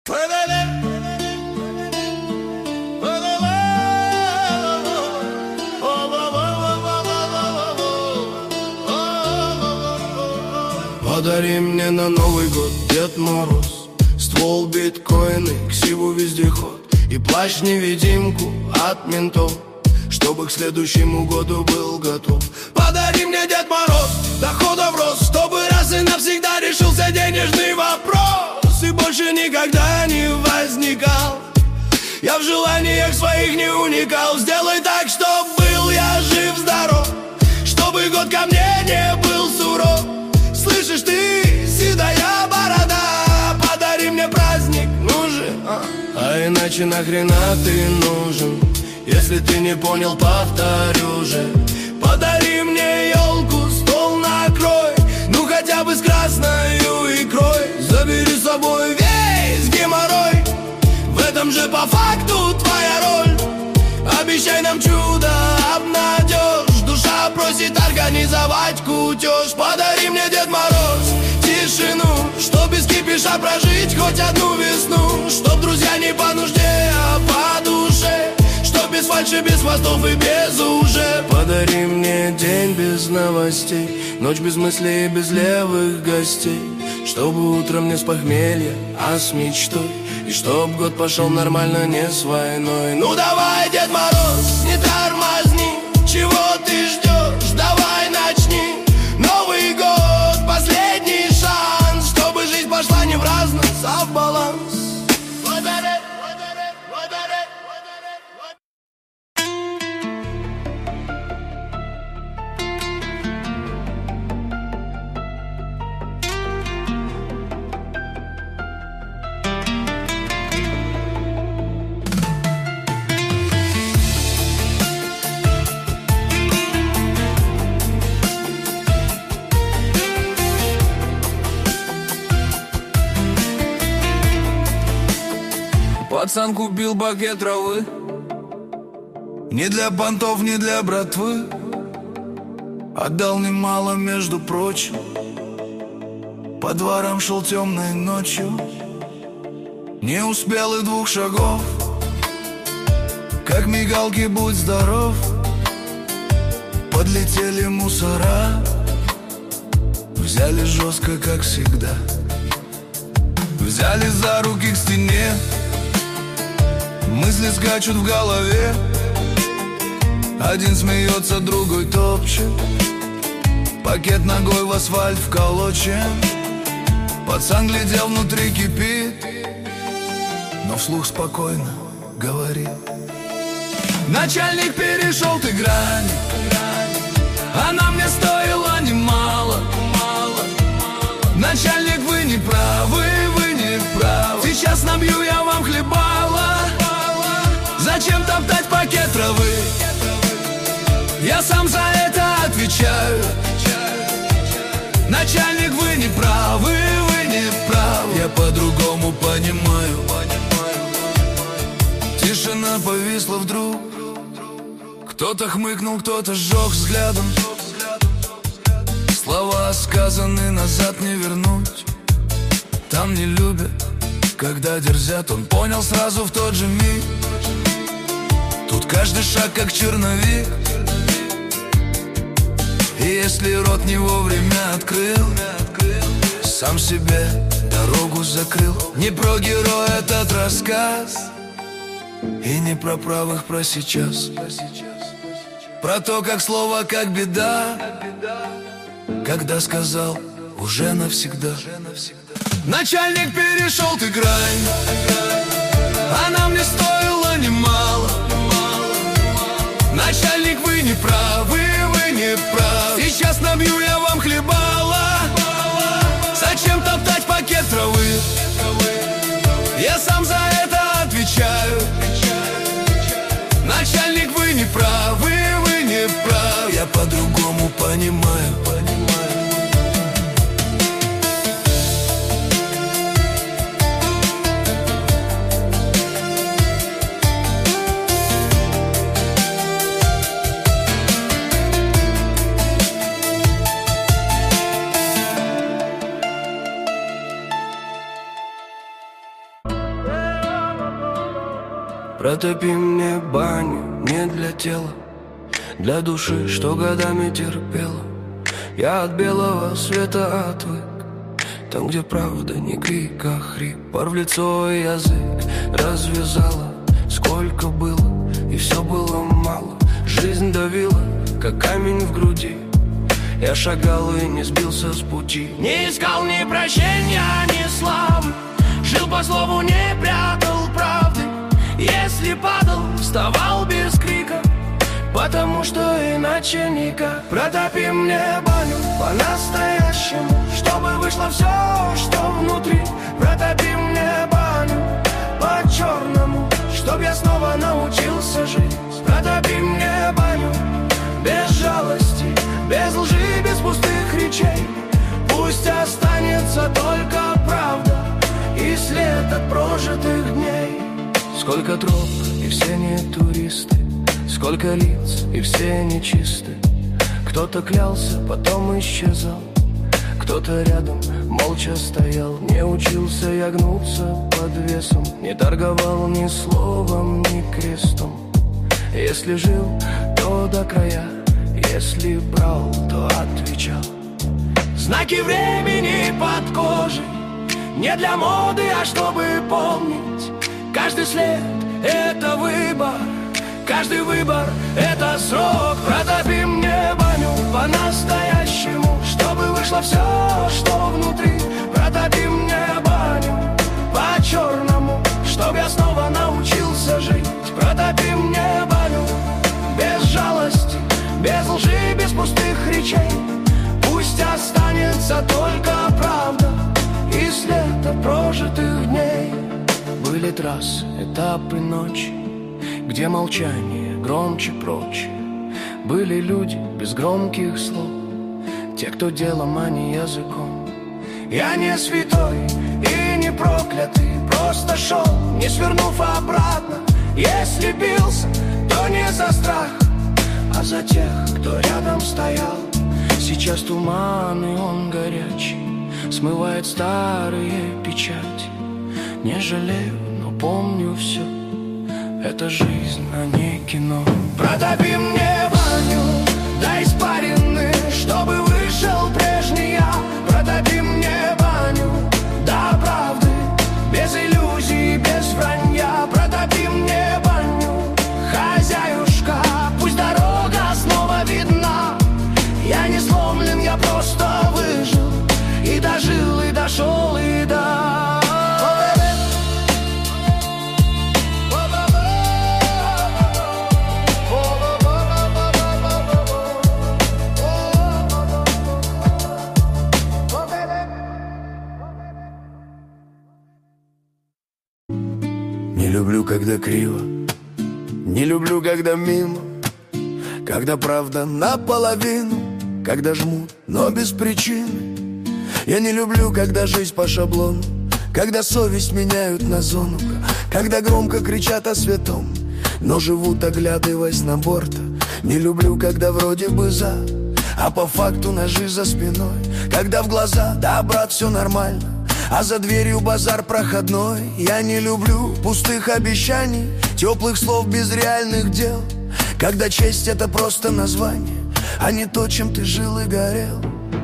Подари мне на Новый год, Дед Мороз, ствол, биткоины, ксиву, вездеход и плащ-невидимку от ментов, чтобы к следующему году был готов. Подари мне, Дед Мороз, доходов рост, чтобы раз и навсегда решился денежный вопрос и больше никогда не возникал. Я в желаниях своих не уникал. Сделай так, чтоб был я жив-здоров, чтобы год ко мне не был суров. Слышишь ты, седая борода, подари мне праздник, нужен, а иначе нахрена ты нужен? Если ты не понял, повторю же. Подари мне елку, стол накрой, ну хотя бы с красною икрой. Забери с собой весь геморрой, в этом же по факту твоя роль. Обещай нам чудо, обнадежь, душа просит организовать кутеж. Подари мне, Дед Мороз, тишину, чтоб без кипиша прожить хоть одну весну. Чтоб друзья не по нужде, а по душе, чтоб без фальши, без хвостов и без уже. Подари мне день без новостей, ночь без мыслей и без левых гостей, чтобы утром не с похмелья, а с мечтой, и чтоб год пошел нормально, не с войной. Ну давай, Дед Мороз, не тормозни, чего ты ждешь, давай начни. Новый год, последний шанс, чтобы жизнь пошла не в разность, а в баланс. Пацан купил букет травы, не для понтов, не для братвы. Отдал немало, между прочим. По дворам шел темной ночью, не успел и 2 шагов, как мигалки, будь здоров. Подлетели мусора, взяли жестко, как всегда. Взяли за руки к стене, мысли скачут в голове. Один смеется, другой топчет, пакет ногой в асфальт вколочен. Пацан глядел, внутри кипит, но вслух спокойно говорит: начальник, перешел ты грань, она мне стоила немало. Начальник, вы не правы, вы не правы. Сейчас набью я вам хлебала. Зачем топтать пакет травы? Я сам за это отвечаю. Начальник, вы не правы, вы не правы. Я по-другому понимаю. Тишина повисла вдруг. Кто-то хмыкнул, кто-то сжег взглядом. Слова сказаны, назад не вернуть. Там не любят, когда дерзят. Он понял сразу в тот же миг. Тут каждый шаг как черновик. И если рот не вовремя открыл, сам себе дорогу закрыл. Не про героя этот рассказ, и не про правых, про сейчас. Про то, как слово, как беда, когда сказал уже навсегда. Начальник, перешел ты грань, она мне стоила немало. Начальник, вы не правы, вы не правы. Сейчас набью я вам хлебала. Зачем топтать пакет травы? Я сам за это отвечаю. Начальник, вы не правы, вы не правы. Я по-другому понимаю. Протопи мне баню не для тела, для души, что годами терпела. Я от белого света отвык, там, где правда не крик, а хрип. Пар в лицо и язык развязала. Сколько было, и все было мало. Жизнь давила, как камень в груди. Я шагал и не сбился с пути. Не искал ни прощения, ни славы. Жил по слову, не прятал правды. Если падал, вставал без крика, потому что иначе никак. Протопи мне баню по-настоящему, чтобы вышло все, что внутри. Протопи мне баню по-черному, чтоб я снова научился жить. Протопи мне баню без жалости, без лжи, без пустых речей. Пусть останется только правда и след от прожитых дней. Сколько троп, и все не туристы. Сколько лиц, и все нечисты. Кто-то клялся, потом исчезал. Кто-то рядом молча стоял. Не учился я гнуться под весом, не торговал ни словом, ни крестом. Если жил, то до края, если брал, то отвечал. Знаки времени под кожей, не для моды, а чтобы помнить. Каждый след — это выбор, каждый выбор — это срок. Протопи мне баню по-настоящему, чтобы вышло все, что внутри. Протопи мне баню по-черному, чтоб я снова научился жить. Протопи мне баню без жалости, без лжи, без пустых речей. Пусть останется только правда и след от прожитых дней. Были трассы, этапы ночи, где молчание громче прочее. Были люди без громких слов, те, кто делом, а не языком. Я не святой и не проклятый, просто шел, не свернув обратно. Если бился, то не за страх, а за тех, кто рядом стоял. Сейчас туман, и он горячий, смывает старые печати. Не жалею, но помню все. Это жизнь, а не кино. Протопи мне баню до испарины, чтобы вышел прежний я. Протопи мне баню до правды, без иллюзий, без вранья. Протопи мне баню, хозяюшка, пусть дорога снова видна. Я не сломлен, я просто выжил, и дожил, и дошел, и до. Не люблю, когда криво, не люблю, когда мимо, когда правда наполовину, когда жмут, но без причины. Я не люблю, когда жизнь по шаблону, когда совесть меняют на зону, когда громко кричат о святом, но живут, оглядываясь на борта. Не люблю, когда вроде бы за, а по факту ножи за спиной. Когда в глаза, да, брат, все нормально, а за дверью базар проходной. Я не люблю пустых обещаний, теплых слов без реальных дел. Когда честь — это просто название, а не то, чем ты жил и горел.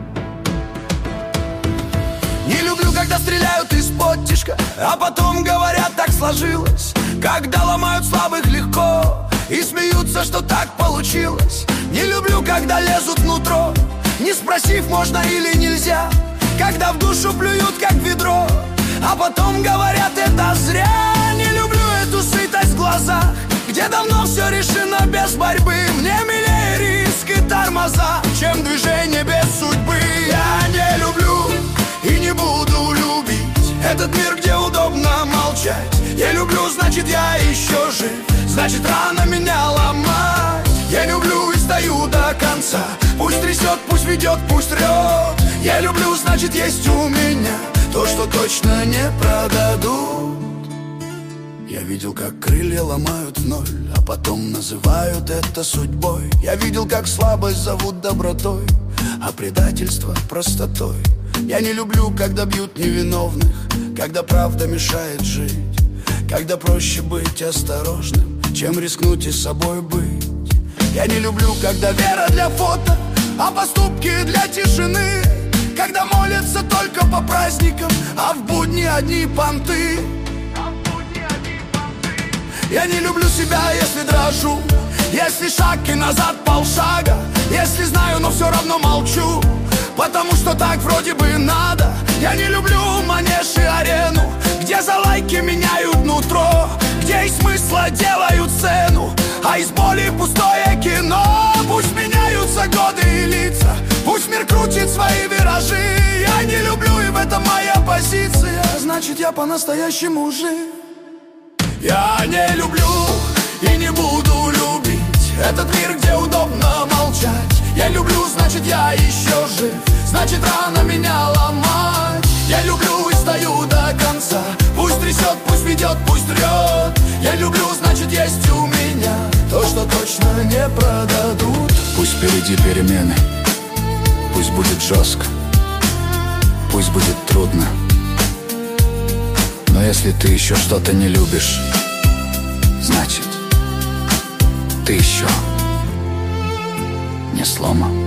Не люблю, когда стреляют из-под тишка, а потом говорят, так сложилось. Когда ломают слабых легко и смеются, что так получилось. Не люблю, когда лезут внутрь, не спросив, можно или нельзя. Когда в душу плюют, как ведро, а потом говорят, это зря. Не люблю эту сытость в глазах, где давно все решено без борьбы. Мне милее риск и тормоза, чем движение без судьбы. Я не люблю и не буду любить этот мир, где удобно молчать. Я люблю, значит, я еще жив, значит, рано меня ломать. Я люблю и стою до конца, пусть трясет, пусть ведет, пусть рет. Я люблю, значит, есть у меня то, что точно не продадут. Я видел, как крылья ломают в ноль, а потом называют это судьбой. Я видел, как слабость зовут добротой, а предательство простотой. Я не люблю, когда бьют невиновных, когда правда мешает жить, когда проще быть осторожным, чем рискнуть и собой быть. Я не люблю, когда вера для фото, а поступки для тишины, когда молятся только по праздникам, а в будни одни понты. Я не люблю себя, если дрожу, если шаг и назад полшага, если знаю, но все равно молчу, потому что так вроде бы надо. Я не люблю манеж и арену, где за лайки меняют нутро, где из смысла делают цену, а из боли пустое кино. Пусть меняются годы и лица, пусть мир крутит свои виражи. Я не люблю, и в этом моя позиция, значит я по-настоящему жив. Я не люблю и не буду любить этот мир, где удобно молчать. Я люблю, значит я еще жив, значит рано меня ломать. Я люблю и стою до конца, пусть трясет, пусть ведет, пусть трет. Я люблю, значит есть у меня то, что точно не продадут. Пусть впереди перемены, пусть будет жестко, пусть будет трудно, но если ты еще что-то не любишь, значит ты еще не сломан.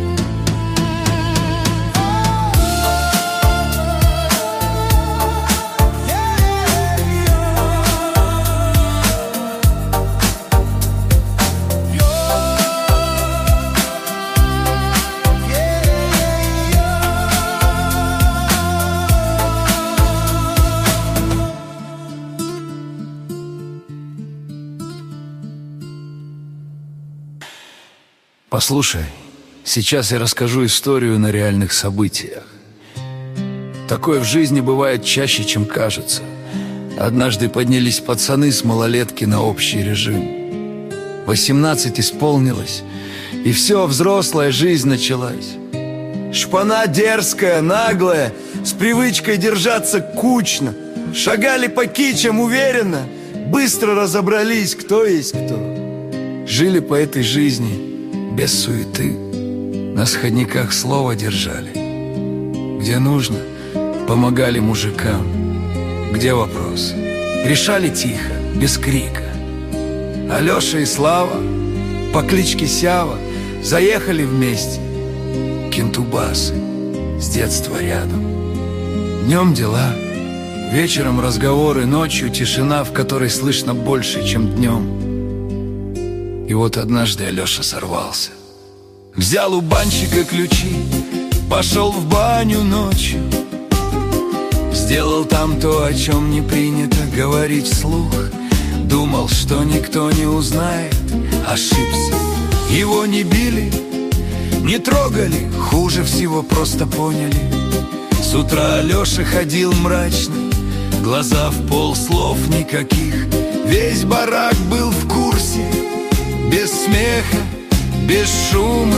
Послушай, сейчас я расскажу историю на реальных событиях. Такое в жизни бывает чаще, чем кажется. Однажды поднялись пацаны с малолетки на общий режим. 18 исполнилось, и все, взрослая жизнь началась. Шпана дерзкая, наглая, с привычкой держаться кучно. Шагали по кичам уверенно, быстро разобрались, кто есть кто. Жили по этой жизни без суеты, на сходниках слово держали. Где нужно, помогали мужикам. Где вопросы, решали тихо, без крика. Алеша и Слава по кличке Сява заехали вместе. Кентубасы с детства рядом. Днем дела, вечером разговоры, ночью тишина, в которой слышно больше, чем днем. И вот однажды Алеша сорвался. Взял у банщика ключи, пошел в баню ночью. Сделал там то, о чем не принято говорить вслух. Думал, что никто не узнает, ошибся. Его не били, не трогали, хуже всего просто поняли. С утра Алеша ходил мрачный, глаза в пол, слов никаких. Весь барак был в курсе, без смеха, без шума.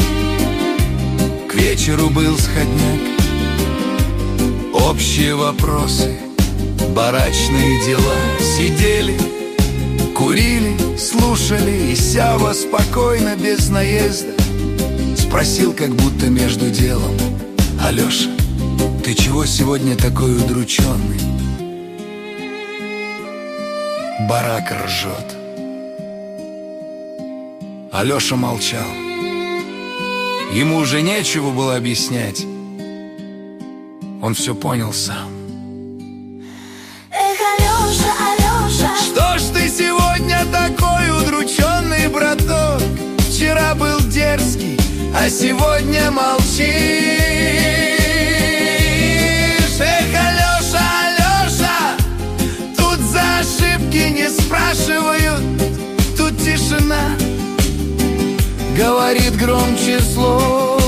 К вечеру был сходняк, общие вопросы, барачные дела. Сидели, курили, слушали, и Сява спокойно, без наезда спросил, как будто между делом: Алеша, ты чего сегодня такой удрученный? Барак ржет. Алеша молчал. Ему уже нечего было объяснять. Он все понял сам. Эх, Алеша, Алеша, что ж ты сегодня такой удрученный, браток? Вчера был дерзкий, а сегодня молчишь. Эх, Алеша, Алеша, тут за ошибки не спрашивают, тут тишина говорит громче слов.